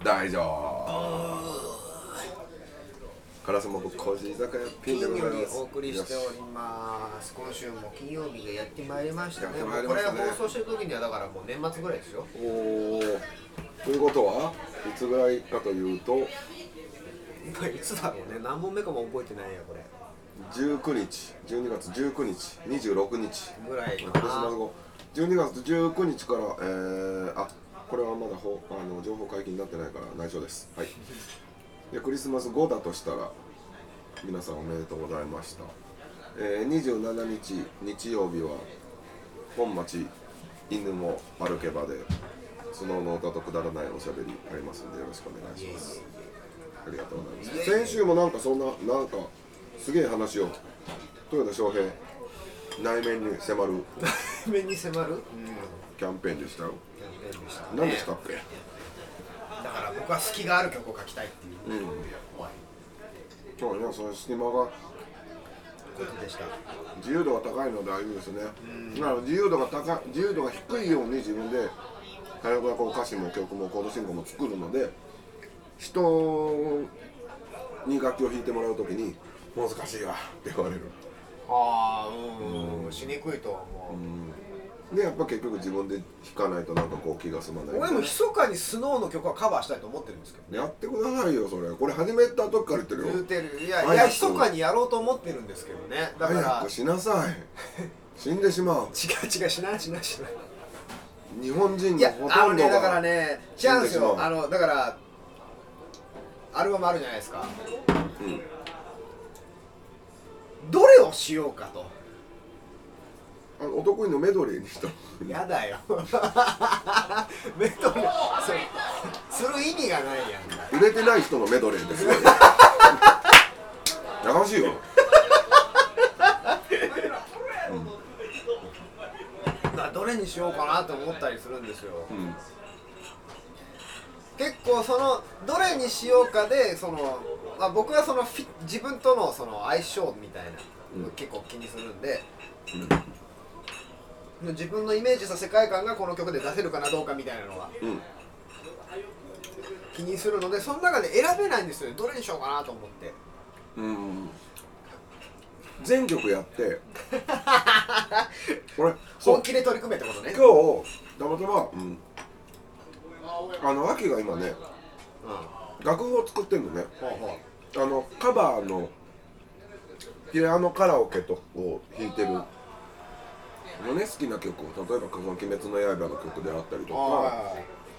大丈夫。烏丸小路居酒屋ピンでございます。 お送りしております。今週も金曜日がやってまいりましたね。 やってまいりこれましたね放送してる時にはだからもう年末ぐらいですよ。 おー、ということはいつぐらいかというと今いつだろうね。何問目かも覚えてないやこれ。 19日12月19日26日ぐらいクリスかな。 マス後12月19日からこれはまだ情報解禁になってないから内緒です。はい。でクリスマス後だとしたら皆さんおめでとうございました。27日日曜日は本町犬も歩けばでスノーの歌とくだらないおしゃべりありますんでよろしくお願いします。ありがとうございます。先週もなんかすげえ話を豊田翔平内面に迫る内面に迫る、 キャンペーンでしたよ。 キャンペーンでしたね。 何でしたっけ？ だから僕は隙がある曲を書きたいっていう、 そうね、その隙間がことでした。 自由度が高いので大丈夫ですね。だから自由度が低いように自分で早くこう歌詞も曲もコード進行も作るので、人に楽器を弾いてもらうときに難しいわって言われる。 ああ、しにくいとは思う。 でやっぱ結局自分で弾かないとなんかこう気が済まない。 俺も密かにスノーの曲はカバーしたいと思ってるんですけどね。 やってくださいよそれ。これ始めた時から言ってるよ。 言うてる。いや密かにやろうと思ってるんですけどね。だから早くしなさい。死んでしまう。 違うしない。 日本人いやのほとんどだからがね違うんですよ。 死んでしまう。 だからアルバムあるじゃないですか。どれをしようかと。 お得意のメドレーにした。 やだよ。メドレーする意味がないやん。 売れてない人のメドレーですよ。やかしいよ。 どれにしようかなと思ったりするんですよ。結構そのどれにしようかで僕は自分との相性みたいなの結構気にするんで、自分のイメージした世界観がこの曲で出せるかなどうかみたいなのは気にするので、その中で選べないんですよ。どれにしようかなと思って。 全曲やって俺本気で取り組めってことね。 今日たまたま秋が今ね楽譜を作ってるのね。カバーのピアノカラオケとを弾いてるのね、好きな曲を、例えば「鬼滅の刃」の曲であったりとか、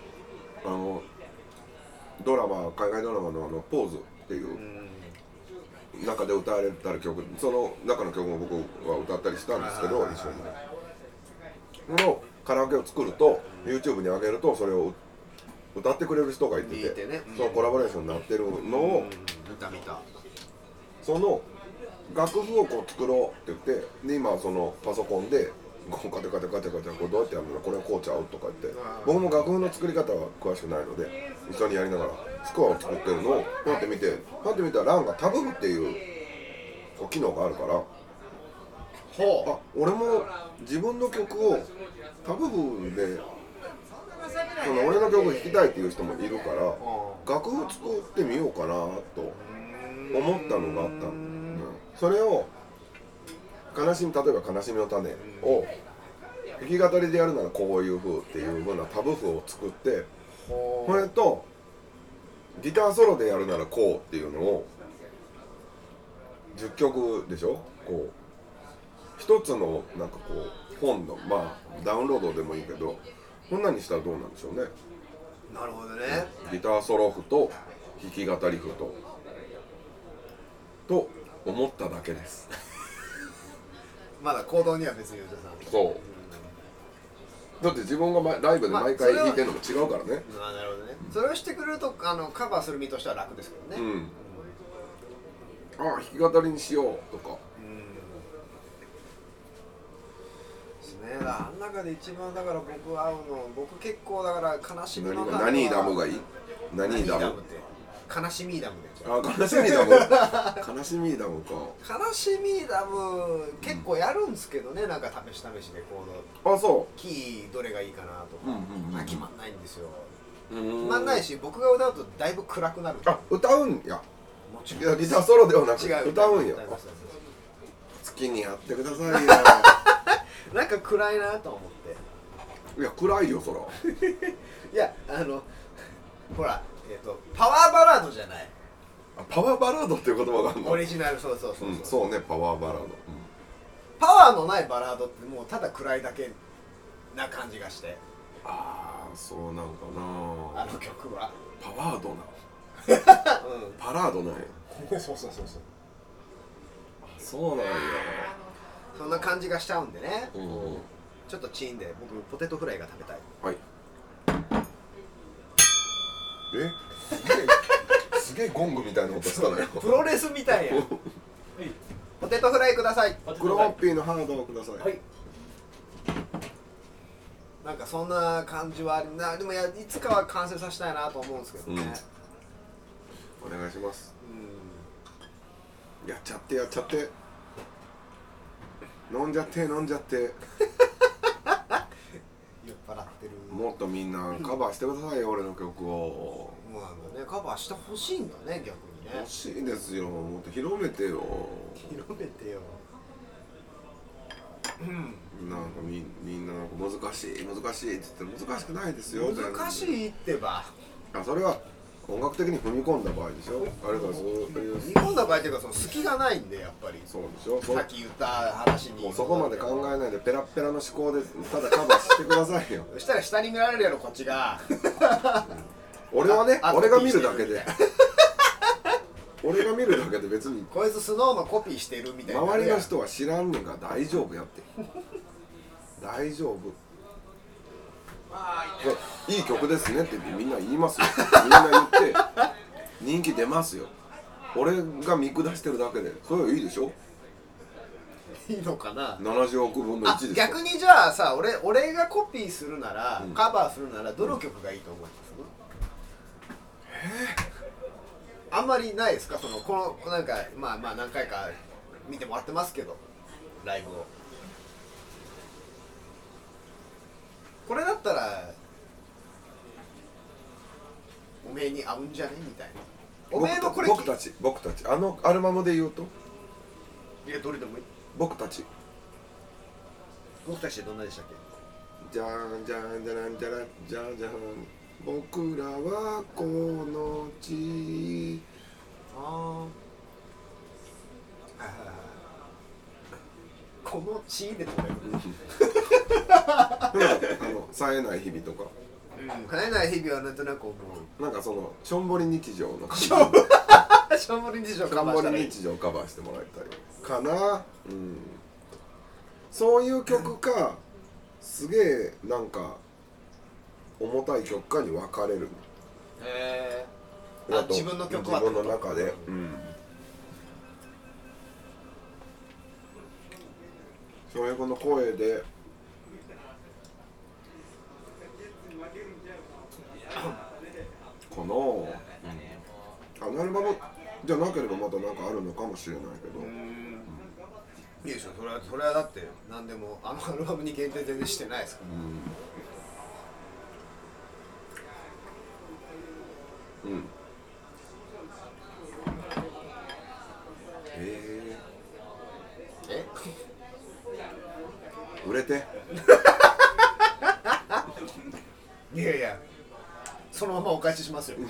海外ドラマの「ポーズ」っていう中で歌われたる曲、その中の曲も僕は歌ったりしたんですけど、一緒にこのカラオケを作ると YouTube に上げるとそれを歌ってくれる人がいてて、そのコラボレーションになってるのを見たその楽譜をこう作ろうって言って、で今そのパソコンでこうカチャカチャこれどうやってやるの、これはこうちゃうとか言って、僕も楽譜の作り方は詳しくないので一緒にやりながらスコアを作ってるのをパッて見たらランがタブ譜っていう機能があるから、俺も自分の曲をタブ譜で俺の曲弾きたいっていう人もいるから楽譜作ってみようかなと思ったのがあったの。それを例えば「悲しみの種」を弾き語りでやるならこういう風っていう風なタブ譜を作って、それとギターソロでやるならこうっていうのを10曲でしょ、こう一つのなんかこう本のダウンロードでもいいけどこんなにしたらどうなんでしょうね。 なるほどね。 ギターソロ譜と弾き語り譜と思っただけです。 まだ行動には別に言うとさ。 だって自分がライブで毎回弾いてるのも違うからね。 なるほどね。それをしてくれるとカバーする身としては楽ですけどね。 弾き語りにしようとか。 あん中で一番だから僕結構だから悲しみの種何ダムがいい？何ダムって悲しみダムで。 悲しみダム。悲しみダムか。 悲しみダム結構やるんですけどね、なんか試しでコード。 そう。 キーどれがいいかなとか決まんないんですよ。 決まんないし、僕が歌うとだいぶ暗くなる。 あ、歌うんや。 もちいや、ギターソロではなく違う、 歌うんや。 歌います。 好きにやってくださいよ。 なんか暗いなと思って。 いや、暗いよそら。 いや、ほら、パワーバラードじゃない。 パワーバラードっていう言葉があるの。 オリジナル、そうそうそうそう、 そうね、パワーバラード。 パワーのないバラードってもうただ暗いだけな感じがして、 ああ、そうなんかな。 あの曲は。 パワードな。 うん。 パラードなんや。 そうそうそうそう。 そうなんや。 そんな感じがしちゃうんでね。 うんちょっとチーンで僕ポテトフライが食べたい。 はい。すげえゴングみたいな音したね。 プロレスみたいや。ポテトフライください。 クロッピーのハードをください。 はい。なんかそんな感じはあるな。でもいつかは完成させたいなと思うんですけどね。 お願いします。 うん。 やっちゃってやっちゃって。飲んじゃって飲んじゃって。 酔っ払ってる。 もっとみんなカバーしてくださいよ、俺の曲を。 まあね、カバーしてほしいんだね、逆にね。 欲しいですよ。もっと広めてよ。 広めてよ。 なんかみんななんか難しい難しいって言って難しくないですよ。 難しいってば。 それは音楽的に踏み込んだ場合でしょ。あれからそういう踏み込んだ場合っていうか、その隙がないんで、やっぱり。 そうでしょ。 さっき言った話に。 もうそこまで考えないでペラッペラの思考でただカバーしてくださいよ。 そしたら下に見られるやろ、こっちが。 俺はね、俺が見るだけコピーしてるで。俺が見るだけで別にこいつスノーマンコピーしてるみたいな。 周りの人は知らんねんから大丈夫やって。大丈夫。いい曲ですねってみんな言いますよ。みんな言って人気出ますよ。俺が見下してるだけでそれはいいでしょ。 いいのかな。 70億分の1でしょ。 逆にじゃあさ、俺がコピーするなら、カバーするならどの曲がいいと思います？あんまりないですか、このなんかまあ何回か見てもらってますけど、ライブを。これだったらおめえに合うんじゃねみたいな。おめえのこれ僕たちあのアルバムで言うといや、どれでもいい。 僕たちってどんなでしたっけ？ じゃんじゃんじゃらんじゃらんじゃんじゃん僕らはこの地。 この地で止める。 冴えない日々とか、 冴えない日々はなんとなく思う。 なんかそのしょんぼり日常のしょんぼり日常しょんぼり日常をカバーしてもらいたいかな。そういう曲かすげえなんか重たい曲かに分かれる。 自分の曲は自分の中で。翔平君の声でこの、あのアルバムじゃなければまた何かあるのかもしれないけど、 いいでしょ。それはだって何でもあのアルバムに限定全然してないですから。売れていやいや、そのままお返ししますよ。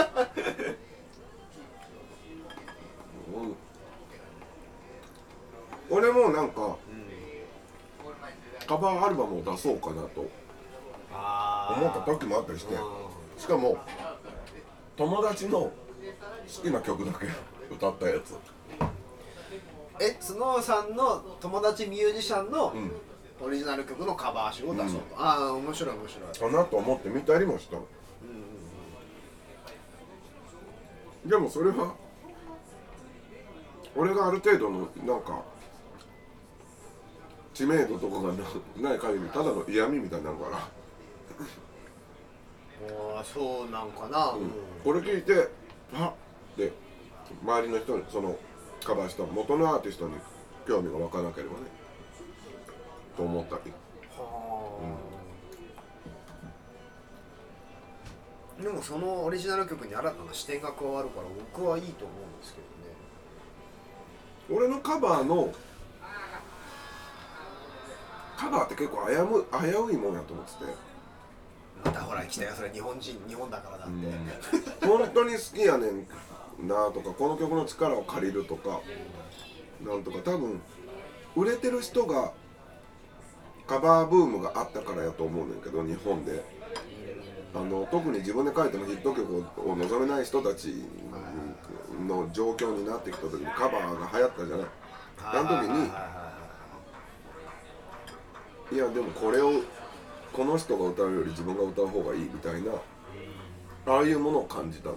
俺もなんか、カバーアルバムを出そうかなと思った時もあったりして、しかも友達の好きな曲だけ歌ったやつ。 スノーさんの友達ミュージシャンのオリジナル曲のカバー集を出そうと。面白い面白いかなと思って見たりもした。でもそれは俺がある程度のなんか知名度とかがない限りただの嫌味みたいになるから。 そうなんかな。 これ聞いてで周りの人にそのカバーした元のアーティストに興味が湧かなければねと思ったり。 でもそのオリジナル曲に新たな視点が加わるから僕はいいと思うんですけどね。 俺のカバーって結構危ういもんやと思ってて、 またほら来たよそれ日本だからだって、 本当に好きやねんなとか、この曲の力を借りるとかなんとか、多分売れてる人がカバーブームがあったからやと思うねんけど、日本で特に自分で書いてもヒット曲を望めない人たちの状況になってきた時にカバーが流行ったじゃない。あの時にいやでもこの人が歌うより自分が歌う方がいいみたいな、ああいうものを感じたね。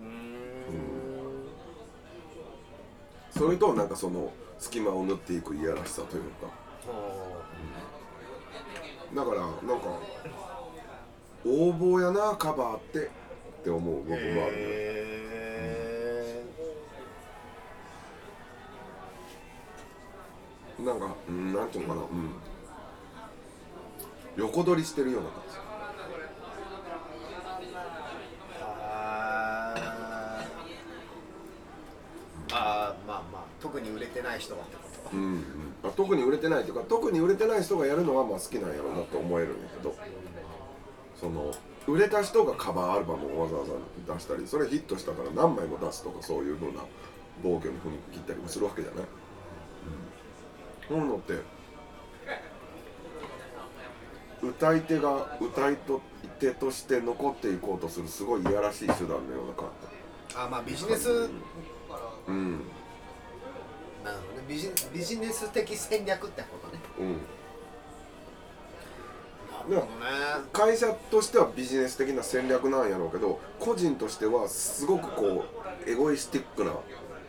それとなんかその隙間を縫っていくいやらしさというか、だからなんか横暴やなカバーって思う僕もあるね。なんかなんていうのかな、横取りしてるような感じ。 まあ特に売れてない人はってこと。 特に売れてないというか、特に売れてない人がやるのはまあ好きなんやろうなと思えるんやけど、その売れた人がカバーアルバムをわざわざ出したり、それヒットしたから何枚も出すとか、そういう風な暴挙に踏み切ったりもするわけじゃない。そういうのって歌い手が歌い手として残っていこうとするすごいいやらしい手段のような感じ。 まあビジネス、なるほどね、ビジネス的戦略ってことね。なるほどね。 会社としてはビジネス的な戦略なんやろうけど、個人としてはすごくこうエゴイスティックな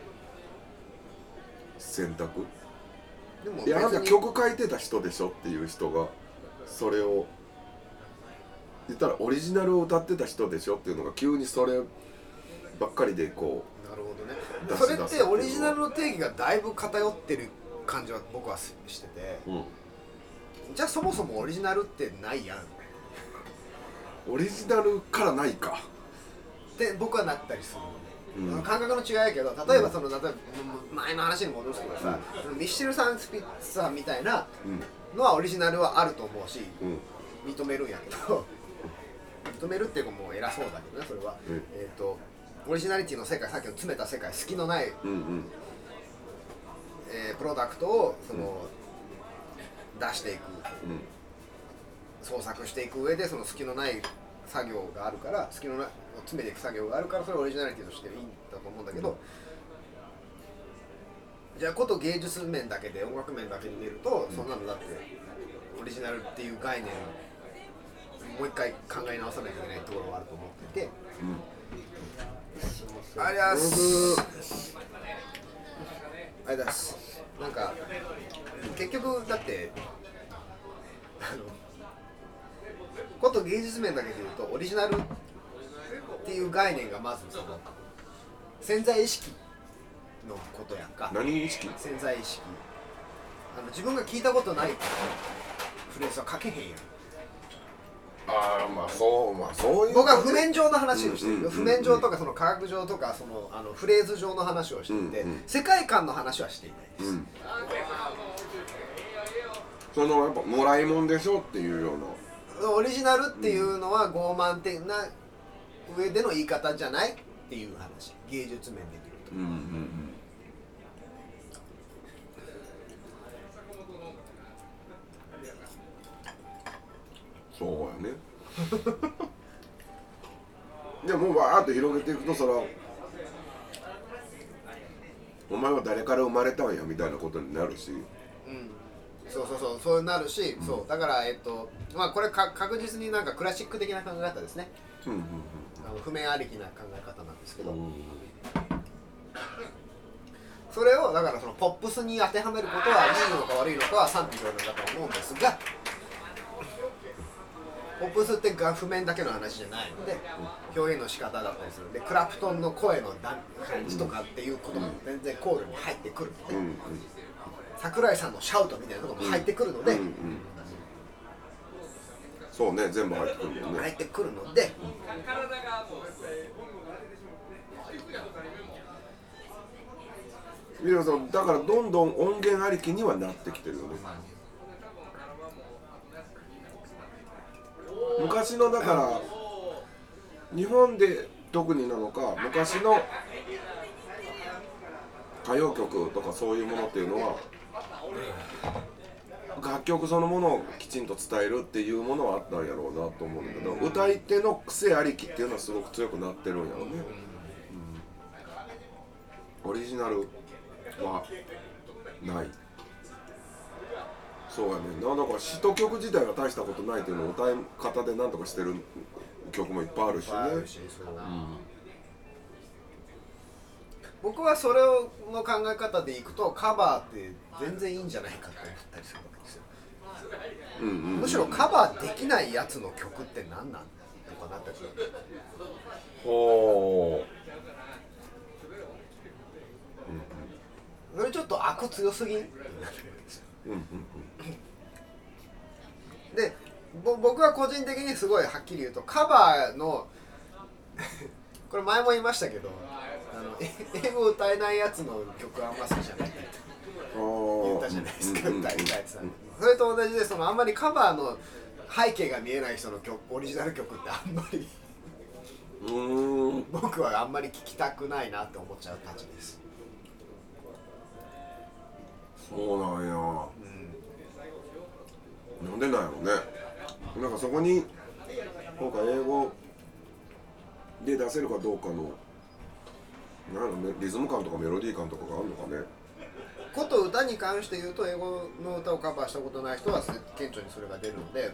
選択。 でもいや、あなた曲書いてた人でしょっていう人がそれを言ったらオリジナルを歌ってた人でしょっていうのが急にそればっかりでこう。 なるほどね。それってオリジナルの定義がだいぶ偏ってる感じは僕はしてて、じゃあそもそもオリジナルってないやん。 オリジナルからないかって僕はなったりするのね。感覚の違いやけど、例えば前の話に戻すけどさ、ミッシェル・サン・スピッツさんみたいなのはオリジナルはあると思うし、認めるんやけど、認めるっていうかもう偉そうだけどね、それは。オリジナリティの世界、さっきの詰めた世界、隙のない、プロダクトを出していく、創作していく上でその隙のない作業があるから、隙のない詰めていく作業があるから、それをオリジナリティとしていいんだと思うんだけど、じゃあこと芸術面だけで音楽面だけで見ると、そんなのだってオリジナルっていう概念をもう一回考え直さなきゃいけないところがあると思ってて、ありがとうございます。なんか結局だってこと芸術面だけで言うとオリジナルっていう概念がまずその潜在意識のことやんか。 何意識？ 潜在意識。自分が聞いたことないフレーズは書けへんやん。 そういう。 僕は譜面上の話をしてる。譜面上とかその科学上とかフレーズ上の話をしていて、世界観の話はしていないです。 そのやっぱもらいもんでしょっていうような。 オリジナルっていうのは傲慢的な上での言い方じゃないっていう話。芸術面で見ると。 そうやね。でもわーっと広げていくと、そらお前は誰から生まれたんやみたいなことになるし、 そうなるし、そうだからまあこれ確実になんかクラシック的な考え方ですね。譜面ありきな考え方なんですけど、それをだからそのポップスに当てはめることはいいのか悪いのかは賛否両論だと思うんですが、ポップスって譜面だけの話じゃないので、表現の仕方だったりするので、クラプトンの声の感じとかっていうことも全然コールに入ってくるので、桜井さんのシャウトみたいなところも入ってくるので、 そうね、全部入ってくるもんね。 入ってくるので、 いやだからどんどん音源ありきにはなってきてるよね。昔のだから日本で特になのか、昔の歌謡曲とかそういうものっていうのは楽曲そのものをきちんと伝えるっていうものはあったんやろうなと思うんだけど、歌い手の癖ありきっていうのはすごく強くなってるんやろうね、オリジナルはない。そうやねんな。だから詩と曲自体が大したことないっていうのを歌い方で何とかしてる曲もいっぱいあるしね。 僕はそれの考え方でいくとカバーって全然いいんじゃないかって思ったりするわけですよ。むしろカバーできないやつの曲って何なんとかなったりする。 ほう、それちょっと悪強すぎんってなるんですよ。で僕は個人的にすごいはっきり言うとカバーのこれ前も言いましたけど、英語歌えないやつの曲あんま好きじゃないって言ったじゃないですか、歌いたいってさ。それと同じであんまりカバーの背景が見えない人の曲、オリジナル曲ってあんまり僕はあんまり聴きたくないなって思っちゃうたちです。 そうなんや、なんでなんやろね。なんかそこに今回英語で出せるかどうかのなんかリズム感とかメロディー感とかがあるのかね。 こと歌に関して言うと英語の歌をカバーしたことない人は顕著にそれが出るので、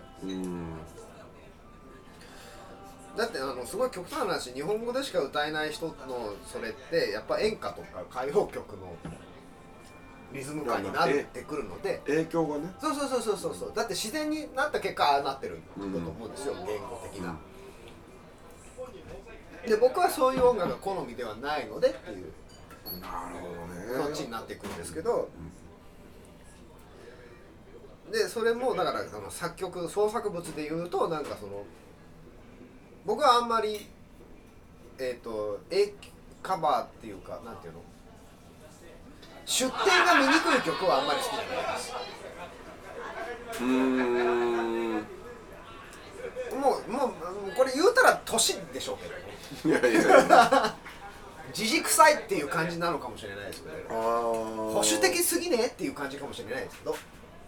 だってすごい極端な話、日本語でしか歌えない人のそれってやっぱ演歌とか歌謡曲のリズム感になってくるので、 影響がね。 そうだって自然になった結果ああなってるんだと思うんですよ、言語的な。で僕はそういう音楽が好みではないのでっていうそっちになっていくんですけど、でそれもだから作曲創作物でいうとなんか僕はあんまりカバーっていうかなんていうの、出典が見にくい曲はあんまり好きじゃないです。もうこれ言うたら年でしょうけどね。自軸臭いっていう感じなのかもしれないですけど、保守的すぎねっていう感じかもしれないですけど、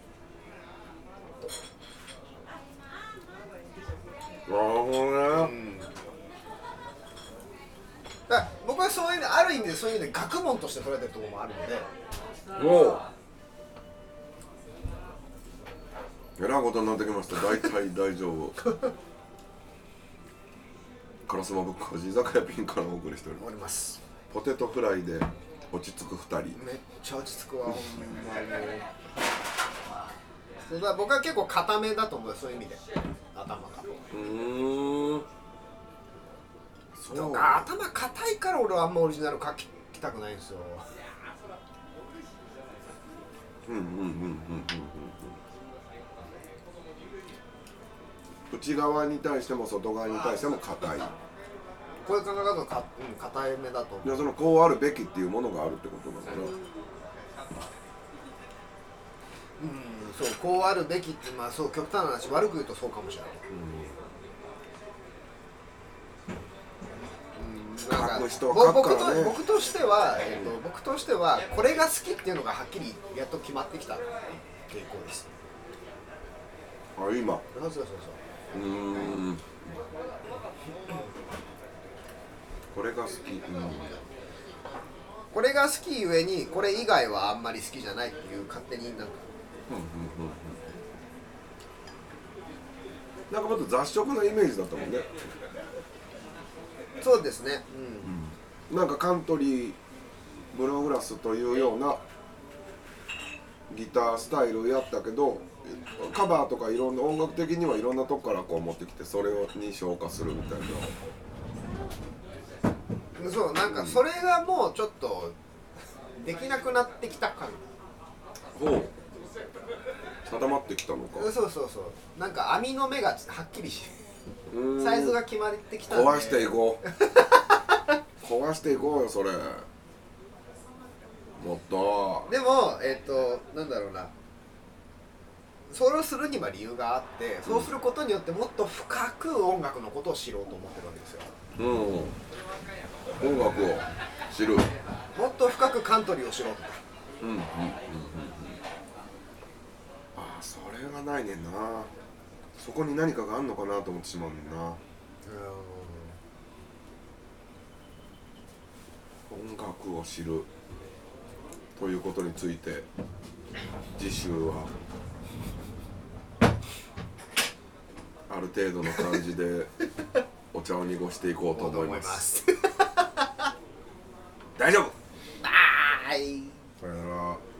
だから僕はそういうのある意味でそういうの学問として捉えてるところもあるので、 えらいことになってきました。大体大丈夫。カラスマブック居酒屋ピンからお送りしております。ポテトフライで落ち着く2人。 めっちゃ落ち着くわほんまに。僕は結構固めだと思うよ、そういう意味で頭が。そうか、頭固いから俺はあんまオリジナル書きたくないんですよ。 内側に対しても外側に対しても硬い。 こういう考え方の硬いめだと思う。 そのこうあるべきっていうものがあるってことなのかな。 そう、こうあるべきってそう極端な話、悪く言うとそうかもしれない。僕としてはこれが好きっていうのがはっきりやっと決まってきた傾向です。 今。 そうこれが好き。 これが好きゆえにこれ以外はあんまり好きじゃないっていう勝手になんか。 なんかもっと雑食のイメージだったもんね。 そうですね。 なんかカントリーブルーグラスというようなギタースタイルやったけど、カバーとかいろんな音楽的にはいろんなとこからこう持ってきてそれに昇華するみたいな。 そうなんかそれがもうちょっとできなくなってきた感。 定まってきたのか。 そうなんか網の目がはっきりしサイズが決まってきたんで壊していこう壊していこうよそれ。 もっとでもなんだろうな、それをするには理由があって、そうすることによってもっと深く音楽のことを知ろうと思ってるわけですよ。 音楽を知る、 もっと深くカントリーを知ろうと。 ああ、それがないねんな。そこに何かがあんのかなと思ってしまうねんな。音楽を知るということについて次週はある程度の感じでお茶を濁していこうと思います大丈夫。 バイ。 さよなら。